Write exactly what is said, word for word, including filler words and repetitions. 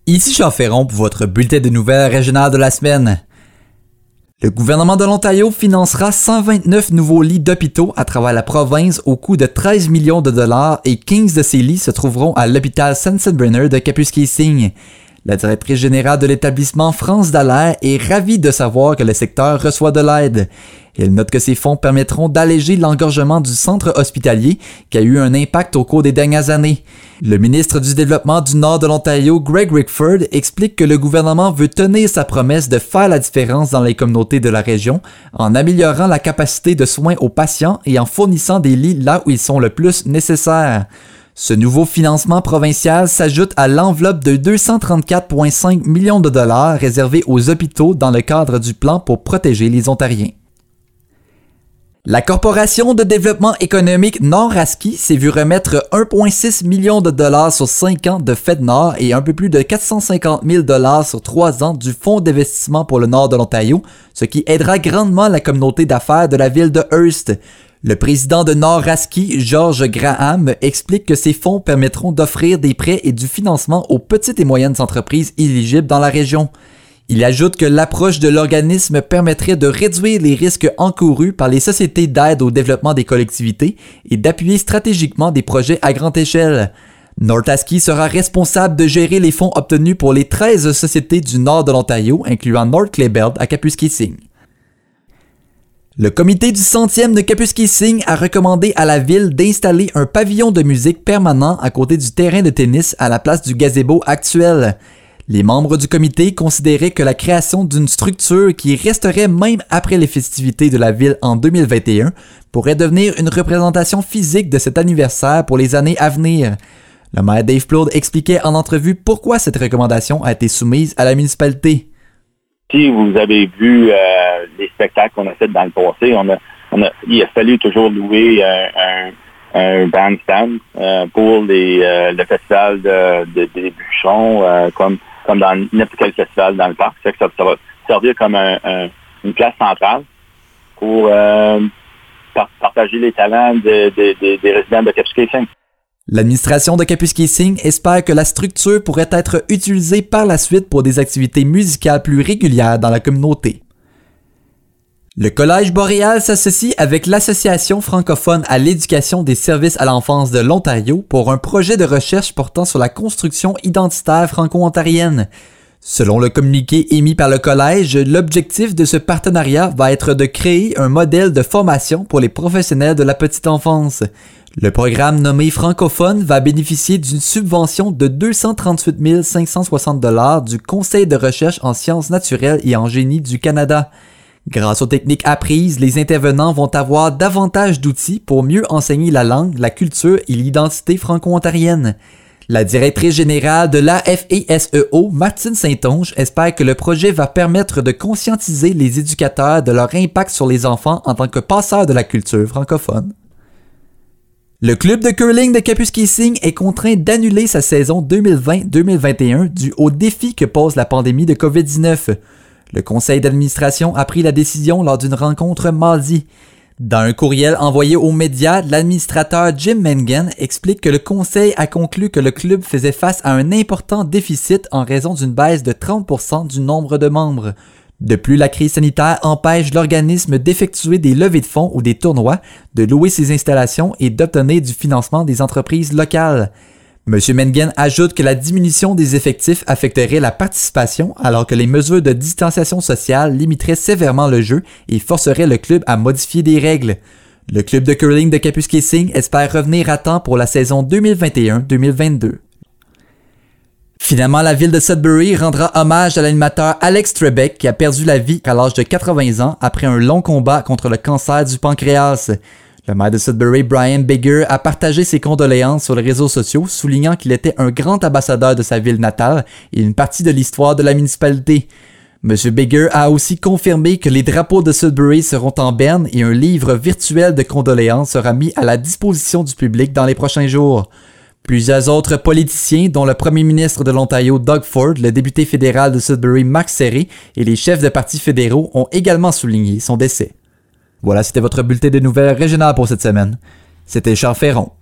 Ici Charles Ferron pour votre bulletin de nouvelles régionales de la semaine. Le gouvernement de l'Ontario financera cent vingt-neuf nouveaux lits d'hôpitaux à travers la province au coût de treize millions de dollars et quinze de ces lits se trouveront à l'hôpital Sensenbrenner de Kapuskasing. La directrice générale de l'établissement, France Dallaire, est ravie de savoir que le secteur reçoit de l'aide. Elle note que ces fonds permettront d'alléger l'engorgement du centre hospitalier qui a eu un impact au cours des dernières années. Le ministre du Développement du Nord de l'Ontario, Greg Rickford, explique que le gouvernement veut tenir sa promesse de faire la différence dans les communautés de la région en améliorant la capacité de soins aux patients et en fournissant des lits là où ils sont le plus nécessaires. Ce nouveau financement provincial s'ajoute à l'enveloppe de deux cent trente-quatre virgule cinq millions de dollars réservés aux hôpitaux dans le cadre du plan pour protéger les Ontariens. La Corporation de développement économique Nord-Aski s'est vue remettre un virgule six million de dollars sur cinq ans de FedNord et un peu plus de quatre cent cinquante mille dollars sur trois ans du Fonds d'investissement pour le Nord de l'Ontario, ce qui aidera grandement la communauté d'affaires de la ville de Hearst. Le président de Nord-Aski, George Graham, explique que ces fonds permettront d'offrir des prêts et du financement aux petites et moyennes entreprises éligibles dans la région. Il ajoute que l'approche de l'organisme permettrait de réduire les risques encourus par les sociétés d'aide au développement des collectivités et d'appuyer stratégiquement des projets à grande échelle. Nord-Aski sera responsable de gérer les fonds obtenus pour les treize sociétés du nord de l'Ontario, incluant North Claybelt à Kapuskasing. Le comité du centième de Kapuskasing a recommandé à la ville d'installer un pavillon de musique permanent à côté du terrain de tennis à la place du gazebo actuel. Les membres du comité considéraient que la création d'une structure qui resterait même après les festivités de la ville en deux mille vingt et un pourrait devenir une représentation physique de cet anniversaire pour les années à venir. Le maire Dave Plourde expliquait en entrevue pourquoi cette recommandation a été soumise à la municipalité. Si vous avez vu euh, les spectacles qu'on a fait dans le passé, on a, on a, il a fallu toujours louer un, un, un bandstand euh, pour les, euh, le festival de, de, des bûcherons, euh, comme, comme dans n'importe quel festival dans le parc. Ça, ça, ça va servir comme un, un, une place centrale pour euh, par, partager les talents de, de, de, des résidents de Kapuskasing. L'administration de Kapuskasing espère que la structure pourrait être utilisée par la suite pour des activités musicales plus régulières dans la communauté. Le Collège Boréal s'associe avec l'Association francophone à l'éducation des services à l'enfance de l'Ontario pour un projet de recherche portant sur la construction identitaire franco-ontarienne. Selon le communiqué émis par le collège, l'objectif de ce partenariat va être de créer un modèle de formation pour les professionnels de la petite enfance. Le programme nommé francophone va bénéficier d'une subvention de deux cent trente-huit mille cinq cent soixante dollars du Conseil de recherche en sciences naturelles et en génie du Canada. Grâce aux techniques apprises, les intervenants vont avoir davantage d'outils pour mieux enseigner la langue, la culture et l'identité franco-ontarienne. La directrice générale de l'A F E S E O, Martine Saint-Onge, espère que le projet va permettre de conscientiser les éducateurs de leur impact sur les enfants en tant que passeurs de la culture francophone. Le club de curling de Kapuskasing est contraint d'annuler sa saison deux mille vingt deux mille vingt et un dû au défi que pose la pandémie de covid dix-neuf. Le conseil d'administration a pris la décision lors d'une rencontre mardi. Dans un courriel envoyé aux médias, l'administrateur Jim Mengen explique que le conseil a conclu que le club faisait face à un important déficit en raison d'une baisse de trente pour cent du nombre de membres. De plus, la crise sanitaire empêche l'organisme d'effectuer des levées de fonds ou des tournois, de louer ses installations et d'obtenir du financement des entreprises locales. M. Mengen ajoute que la diminution des effectifs affecterait la participation alors que les mesures de distanciation sociale limiteraient sévèrement le jeu et forceraient le club à modifier des règles. Le club de curling de Kapuskasing espère revenir à temps pour la saison deux mille vingt et un deux mille vingt-deux. Finalement, la ville de Sudbury rendra hommage à l'animateur Alex Trebek qui a perdu la vie à l'âge de quatre-vingts ans après un long combat contre le cancer du pancréas. Le maire de Sudbury, Brian Bigger, a partagé ses condoléances sur les réseaux sociaux, soulignant qu'il était un grand ambassadeur de sa ville natale et une partie de l'histoire de la municipalité. M. Bigger a aussi confirmé que les drapeaux de Sudbury seront en berne et un livre virtuel de condoléances sera mis à la disposition du public dans les prochains jours. Plusieurs autres politiciens, dont le premier ministre de l'Ontario Doug Ford, le député fédéral de Sudbury Mark Serré et les chefs de partis fédéraux ont également souligné son décès. Voilà, c'était votre bulletin de nouvelles régionales pour cette semaine. C'était Charles Ferron.